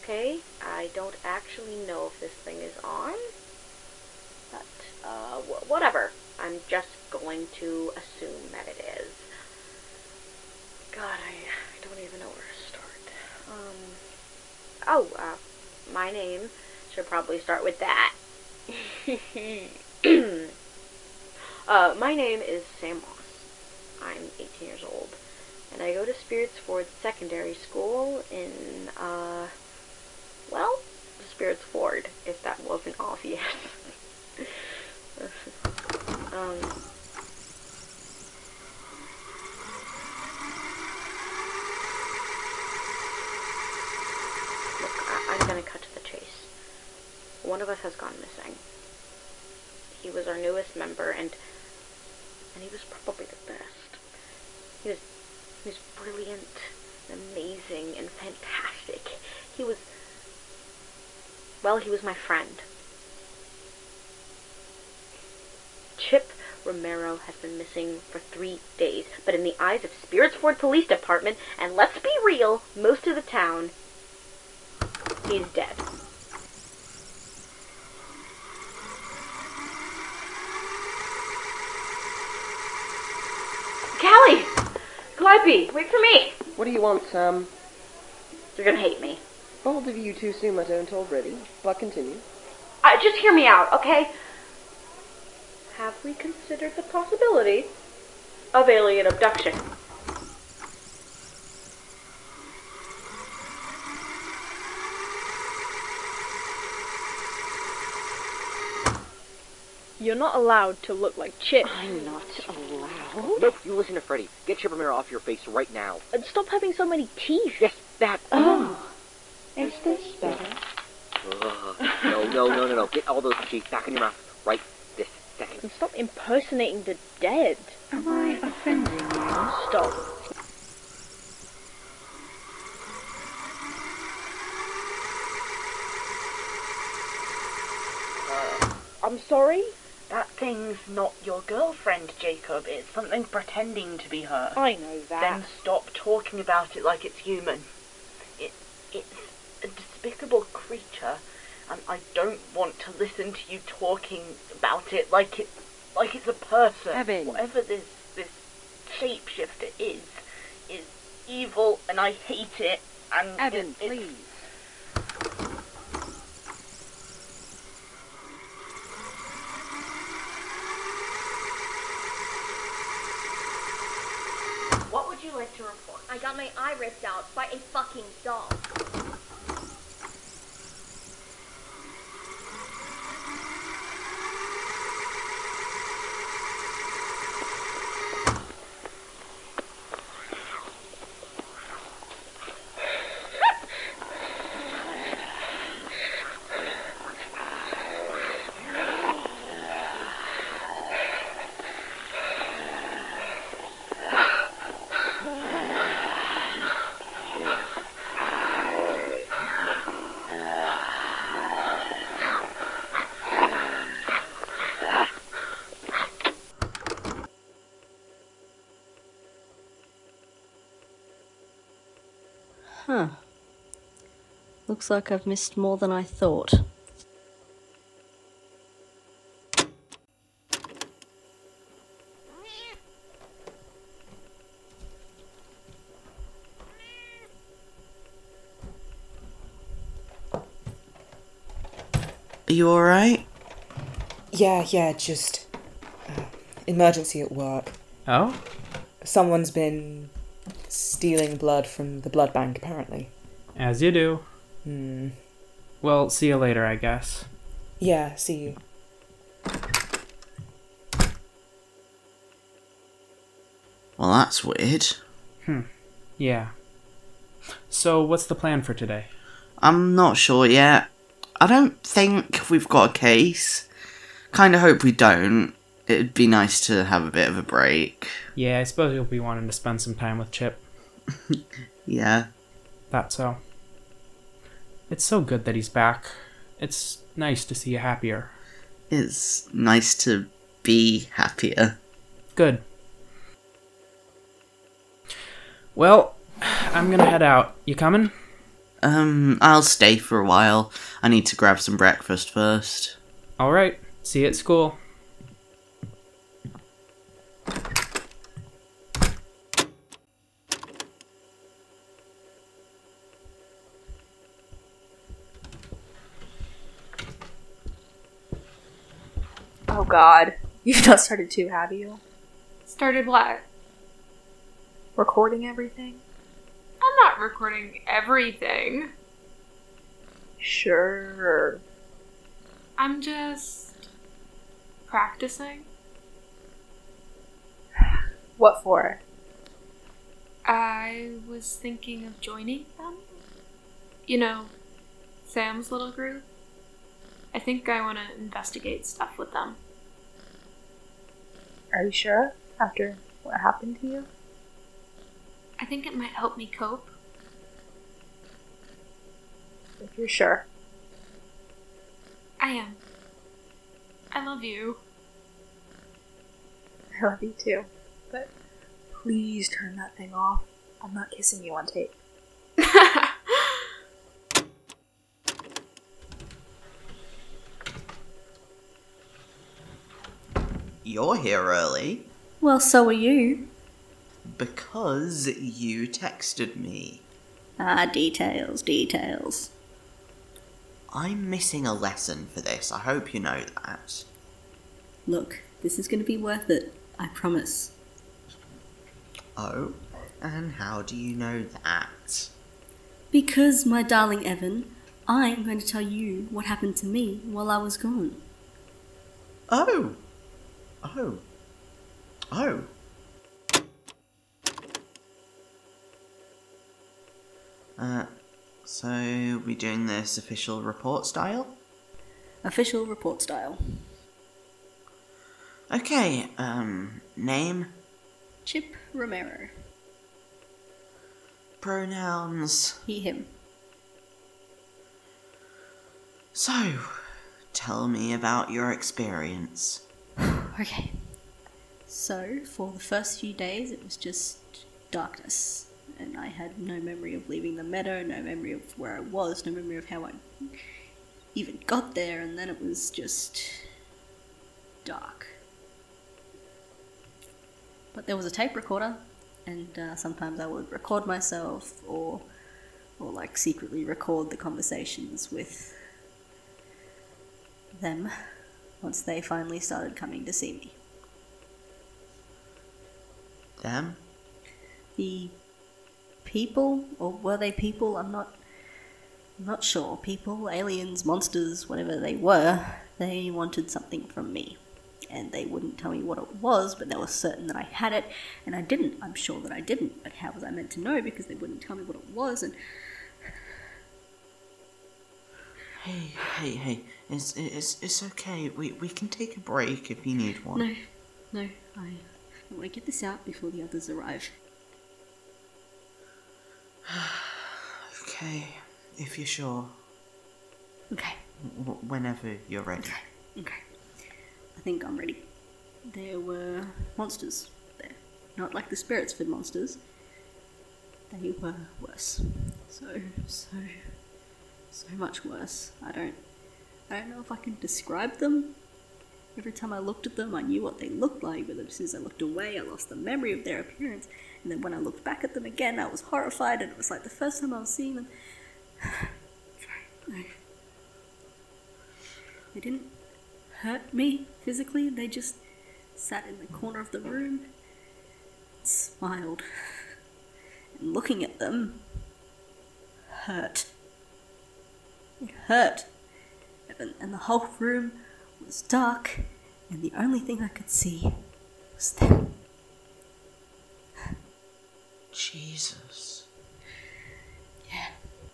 Okay, I don't actually know if this thing is on, but, whatever. I'm just going to assume that it is. God, I don't even know where to start. My name should probably start with that. My name is Sam Moss. I'm 18 years old, and I go to Spirits Ford Secondary School in, Spirits Ford, if that wasn't obvious. Look, I'm gonna cut to the chase. One of us has gone missing. He was our newest member, and he was probably the best. He was brilliant, and amazing, and fantastic. He was my friend. Chip Romero has been missing for 3 days, but in the eyes of Spirits Ford Police Department, and let's be real, most of the town, he's dead. Callie! Calliope, wait for me! What do you want, Sam? You're gonna hate me. Bold of you to assume I don't already, but continue. Just hear me out, okay? Have we considered the possibility of alien abduction? You're not allowed to look like Chip. I'm not allowed? Nope, you listen to Freddy. Get Chip Romero off your face right now. And stop having so many teeth. Yes, that. Oh. Is this better? No. Get all those teeth back in your mouth right this second. And stop impersonating the dead. Am I offending you? Stop. I'm sorry? That thing's not your girlfriend, Jacob. It's something pretending to be her. I know that. Then stop talking about it like it's human. It's a despicable creature, and I don't want to listen to you talking about it like it's a person. Evan. Whatever this shapeshifter is evil, and I hate it. And Evan, please. What would you like to report? I got my eye ripped out by a fucking doll. Huh. Looks like I've missed more than I thought. Are you alright? Yeah, just emergency at work. Oh? Someone's been stealing blood from the blood bank, apparently. As you do. Well, see you later, I guess. Yeah, see you. Well, that's weird. Yeah. So, what's the plan for today? I'm not sure yet. I don't think we've got a case. Kinda hope we don't. It'd be nice to have a bit of a break. Yeah, I suppose you'll be wanting to spend some time with Chip. Yeah. That's so. It's so good that he's back. It's nice to see you happier. It's nice to be happier. Good. Well, I'm gonna head out. You coming? I'll stay for a while. I need to grab some breakfast first. Alright, see you at school. Oh god. You've not started too, have you? Started what? Recording everything? I'm not recording everything. Sure. I'm just practicing. What for? I was thinking of joining them. You know, Sam's little group. I think I want to investigate stuff with them. Are you sure? After what happened to you? I think it might help me cope. If you're sure. I am. I love you. I love you too. But please turn that thing off. I'm not kissing you on tape. You're here early. Well, so are you. Because you texted me. Ah, details. I'm missing a lesson for this. I hope you know that. Look, this is going to be worth it. I promise. Oh? And how do you know that? Because, my darling Evan, I am going to tell you what happened to me while I was gone. Oh! So we're doing this official report style? Official report style. Okay, name? Chip Romero. Pronouns? He, him. So, tell me about your experience. Okay. So, for the first few days, it was just darkness. And I had no memory of leaving the meadow, no memory of where I was, no memory of how I even got there, and then it was just dark. But there was a tape recorder, and sometimes I would record myself, or like secretly record the conversations with them once they finally started coming to see me. Them? The people, or were they people? I'm not sure. People, aliens, monsters, whatever they were, they wanted something from me. And they wouldn't tell me what it was, but they were certain that I had it, and I didn't. I'm sure that I didn't, but how was I meant to know, because they wouldn't tell me what it was, and... Hey, it's okay. We can take a break if you need one. No, I want to get this out before the others arrive. Okay, if you're sure. Okay. Whenever you're ready. Okay. I think I'm ready. There were monsters there. Not like the Spiritsford monsters. They were worse. So much worse. I don't know if I can describe them. Every time I looked at them, I knew what they looked like, but as soon as I looked away, I lost the memory of their appearance. And then when I looked back at them again, I was horrified, and it was like the first time I was seeing them. Sorry. They didn't hurt me physically, they just sat in the corner of the room, smiled, and looking at them hurt. It hurt. And the whole room was dark, and the only thing I could see was them. Jesus. Yeah.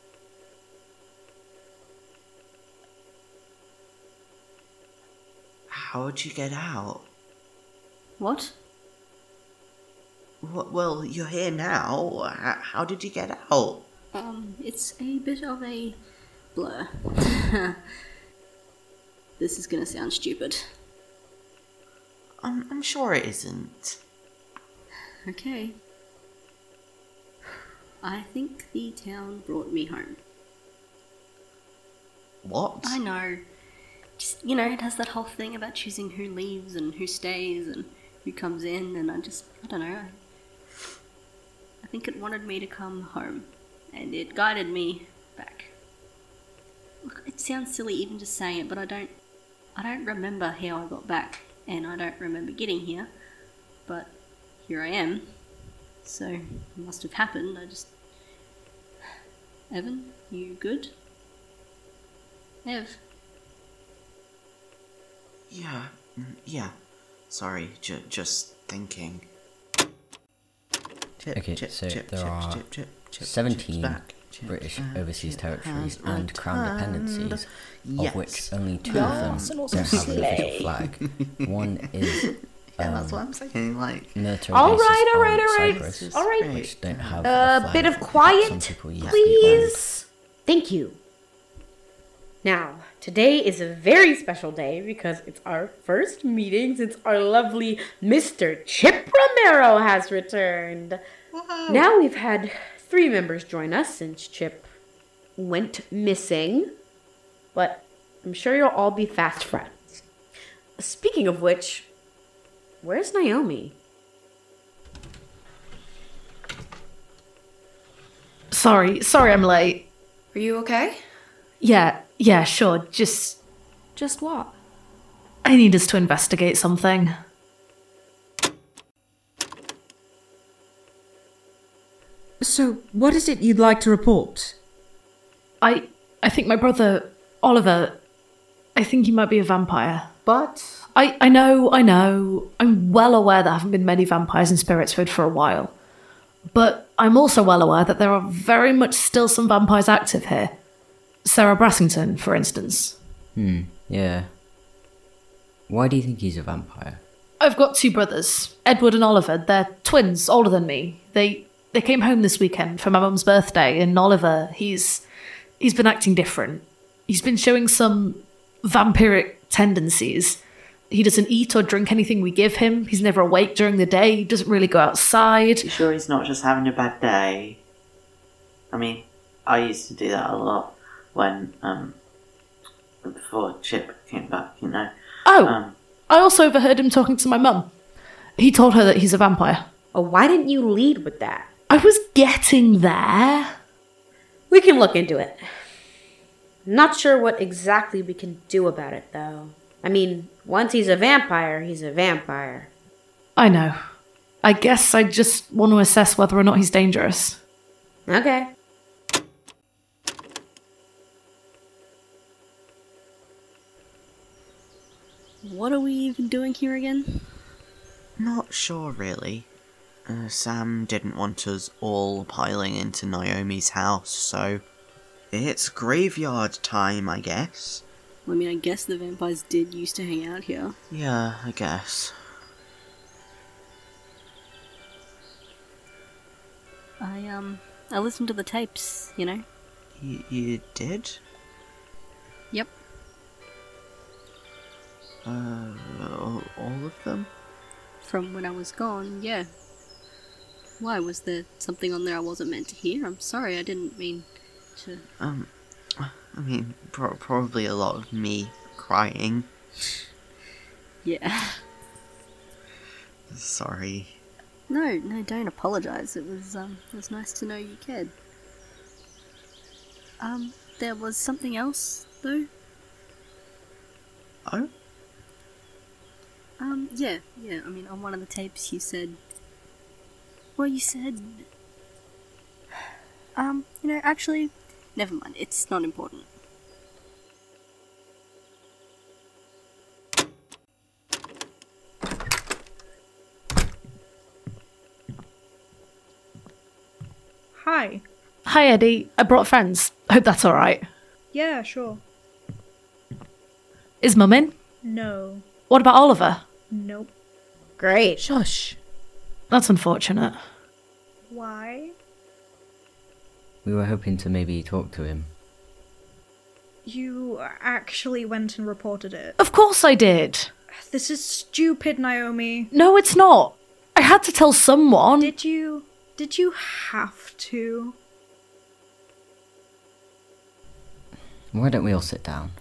How'd you get out? What? Well, you're here now. How did you get out? It's a bit of a blur. This is gonna sound stupid. I'm sure it isn't. Okay. I think the town brought me home. What? I know. Just, you know, it has that whole thing about choosing who leaves and who stays and who comes in, and I don't know. I think it wanted me to come home, and it guided me back. Look, it sounds silly even just saying it, but I don't remember how I got back, and I don't remember getting here, but here I am. So, it must have happened. Evan, you good? Ev? Yeah. Sorry, just thinking. Okay, so there are 17 British overseas territories and crown dependencies, of which only 2 of them don't have an official flag. One is that's what I'm saying. Like, military All bases right. on Cyprus, All right. which don't have A flag, bit of but quiet, some people use the please. Thank you. Now, today is a very special day because it's our first meeting since our lovely Mr. Chip Romero has returned. Wow. Now we've had 3 members join us since Chip went missing, but I'm sure you'll all be fast friends. Speaking of which, where's Naomi? Sorry, I'm late. Are you okay? Yeah, sure. Just what? I need us to investigate something. So, what is it you'd like to report? I think my brother, Oliver, I think he might be a vampire. But I know. I'm well aware there haven't been many vampires in Spiritsford for a while. But I'm also well aware that there are very much still some vampires active here. Sarah Brassington, for instance. Yeah. Why do you think he's a vampire? I've got 2 brothers, Edward and Oliver. They're twins, older than me. They came home this weekend for my mum's birthday, and Oliver, he's been acting different. He's been showing some vampiric tendencies. He doesn't eat or drink anything we give him. He's never awake during the day. He doesn't really go outside. You sure he's not just having a bad day? I mean, I used to do that a lot when, before Chip came back, you know. Oh, I also overheard him talking to my mum. He told her that he's a vampire. Oh, why didn't you lead with that? I was getting there. We can look into it. Not sure what exactly we can do about it, though. I mean, once he's a vampire, he's a vampire. I know. I guess I just want to assess whether or not he's dangerous. Okay. What are we even doing here again? Not sure, really. Sam didn't want us all piling into Naomi's house, so it's graveyard time, I guess. I mean, I guess the vampires did used to hang out here. Yeah, I guess. I listened to the tapes, you know? You did? Yep. All of them? From when I was gone, yeah. Why, was there something on there I wasn't meant to hear? I'm sorry, I didn't mean to... I mean, probably a lot of me crying. Yeah. Sorry. No, don't apologise. It was nice to know you cared. There was something else, though? Oh? Yeah, I mean, on one of the tapes you said... Well, you said... actually, never mind, it's not important. Hi. Hi, Eddie. I brought friends. Hope that's alright. Yeah, sure. Is Mum in? No. What about Oliver? Nope. Great. Shush. That's unfortunate. Why? We were hoping to maybe talk to him. You actually went and reported it. Of course I did. This is stupid, Naomi. No, it's not. I had to tell someone. Did you have to? Why don't we all sit down?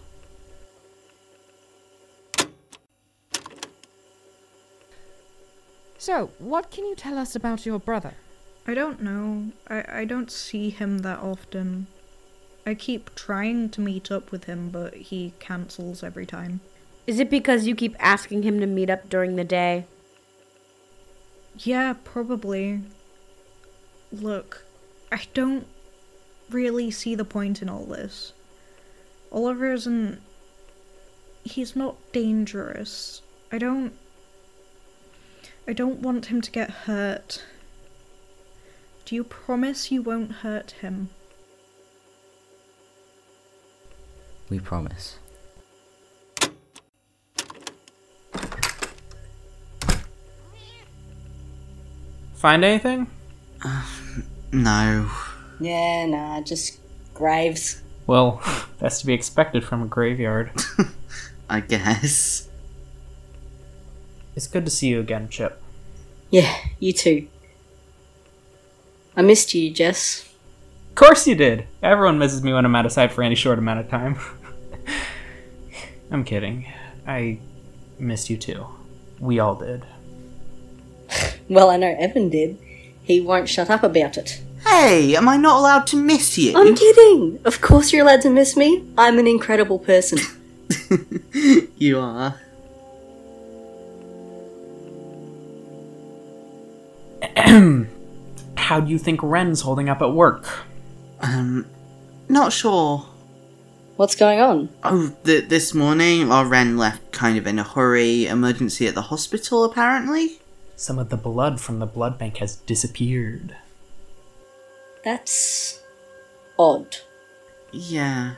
So, what can you tell us about your brother? I don't know. I don't see him that often. I keep trying to meet up with him, but he cancels every time. Is it because you keep asking him to meet up during the day? Yeah, probably. Look, I don't really see the point in all this. Oliver isn't... He's not dangerous. I don't want him to get hurt. Do you promise you won't hurt him? We promise. Find anything? No. Yeah, nah, just graves. Well, that's to be expected from a graveyard. I guess. It's good to see you again, Chip. Yeah, you too. I missed you, Jess. Of course you did! Everyone misses me when I'm out of sight for any short amount of time. I'm kidding. I missed you too. We all did. Well, I know Evan did. He won't shut up about it. Hey, am I not allowed to miss you? I'm kidding! Of course you're allowed to miss me. I'm an incredible person. You are. How do you think Ren's holding up at work? Not sure. What's going on? Oh, this morning, our Ren left kind of in a hurry. Emergency at the hospital, apparently. Some of the blood from the blood bank has disappeared. That's... odd. Yeah.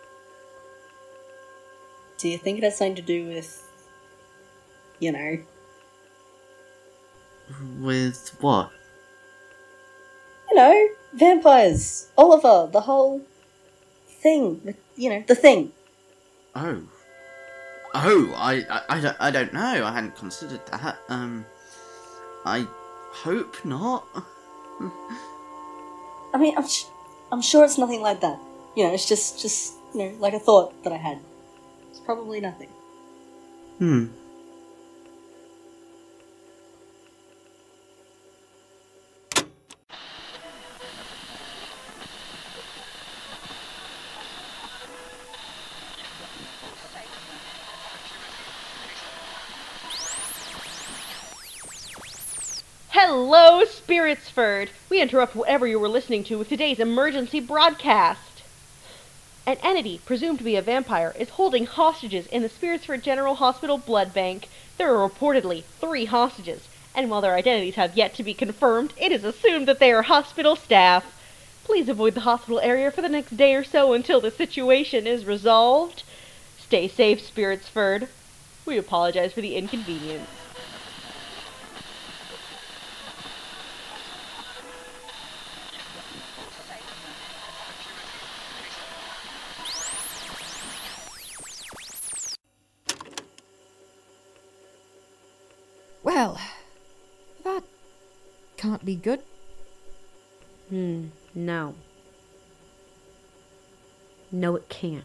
Do you think it has something to do with... you know... With what? You know, vampires, Oliver, the whole thing, you know, the thing. Oh, I don't know. I hadn't considered that. I hope not. I mean, I'm sure it's nothing like that. You know, it's just you know, like a thought that I had. It's probably nothing. Hello, Spiritsford! We interrupt whatever you were listening to with today's emergency broadcast. An entity, presumed to be a vampire, is holding hostages in the Spiritsford General Hospital blood bank. There are reportedly 3 hostages, and while their identities have yet to be confirmed, it is assumed that they are hospital staff. Please avoid the hospital area for the next day or so until the situation is resolved. Stay safe, Spiritsford. We apologize for the inconvenience. Well, that can't be good. No. No, it can't.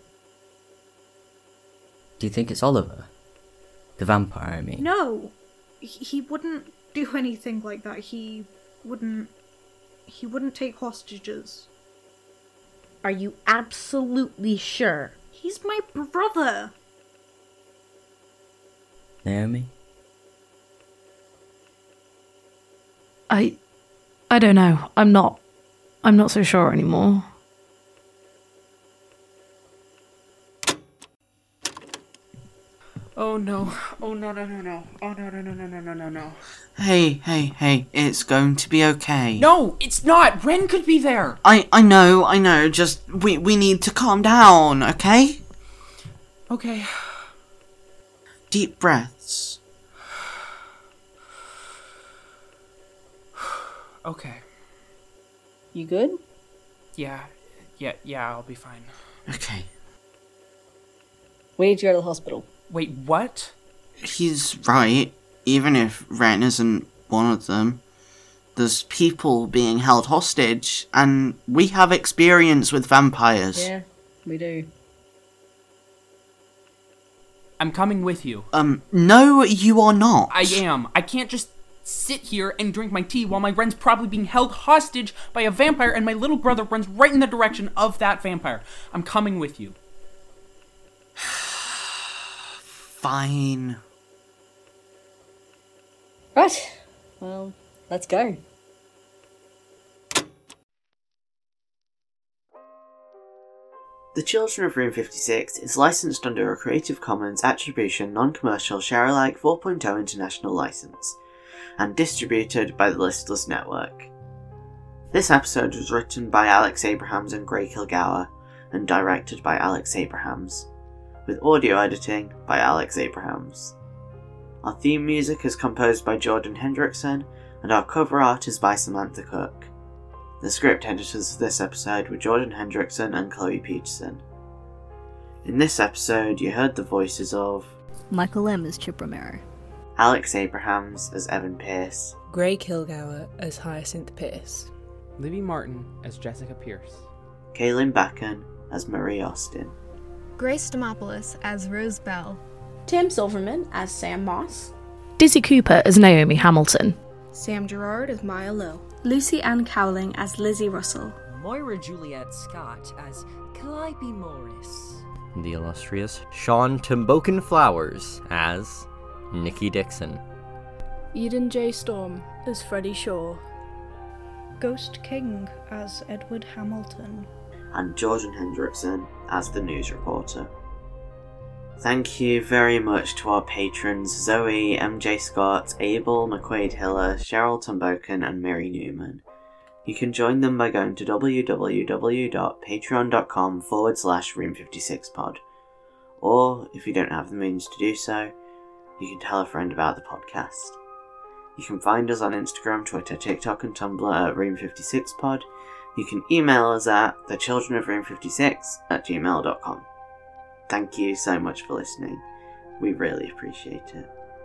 Do you think it's Oliver? The vampire, I mean. No! He wouldn't do anything like that. He wouldn't take hostages. Are you absolutely sure? He's my brother! Naomi? I don't know. I'm not so sure anymore. Oh no. Oh no. Oh no. Hey, it's going to be okay. No, it's not! Ren could be there! I know, just, we need to calm down, okay? Okay. Deep breaths. Okay. You good? Yeah, I'll be fine. Okay. We need to go to the hospital. Wait, what? He's right. Even if Ren isn't one of them, there's people being held hostage, and we have experience with vampires. Yeah, We do. I'm coming with you. No, you are not. I am. I can't just sit here and drink my tea while my friend's probably being held hostage by a vampire and my little brother runs right in the direction of that vampire. I'm coming with you. Fine. Right. Well, let's go. The Children of Room 56 is licensed under a Creative Commons Attribution Non-Commercial Share-alike 4.0 International License, and distributed by the Listless Network. This episode was written by Alex Abrahams and Gray Kilgour, and directed by Alex Abrahams, with audio editing by Alex Abrahams. Our theme music is composed by Jordan Hendrickson, and our cover art is by Samantha Cook. The script editors for this episode were Jordan Hendrickson and Chloe Peterson. In this episode, you heard the voices of Michael M. as Chip Romero, Alex Abrahams as Evan Pierce, Gray Kilgour as Hyacinth Pierce, Libby Martin as Jessica Pierce, Kaylin Backen as Marie Austin, Grace Demopoulos as Rose Bell, Tim Silverman as Sam Moss, Dizzy Cooper as Naomi Hamilton, Sam Gerard as Maya Lowe, Lucy Ann Cowling as Lizzie Russell, Moira Juliet Scott as Calliope Morris, the illustrious Sean Timboken Flowers as Nikki Dixon, Eden J. Storm as Freddie Shaw, Ghost King as Edward Hamilton, and Jordan Hendrickson as the news reporter. Thank you very much to our patrons Zoe, MJ Scott, Abel, McQuaid Hiller, Cheryl Tumboken, and Mary Newman. You can join them by going to www.patreon.com/Room56pod. Or, if you don't have the means to do so, you can tell a friend about the podcast. You can find us on Instagram, Twitter, TikTok, and Tumblr at Room56pod. You can email us at thechildrenofroom56@gmail.com. Thank you so much for listening. We really appreciate it.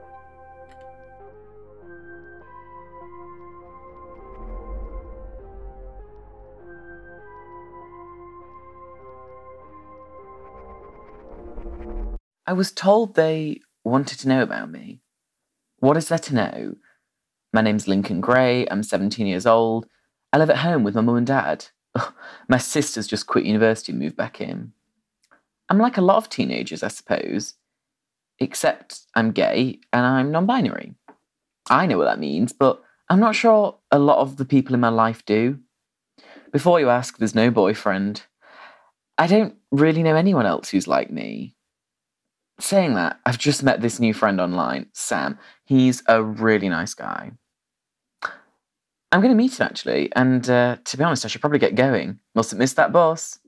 I was told they wanted to know about me. What is there to know? My name's Lincoln Gray, I'm 17 years old. I live at home with my mum and dad. My sister's just quit university and moved back in. I'm like a lot of teenagers, I suppose. Except I'm gay and I'm non-binary. I know what that means, but I'm not sure a lot of the people in my life do. Before you ask, there's no boyfriend. I don't really know anyone else who's like me. Saying that, I've just met this new friend online, Sam. He's a really nice guy. I'm going to meet him, actually, and to be honest, I should probably get going. Mustn't miss that bus.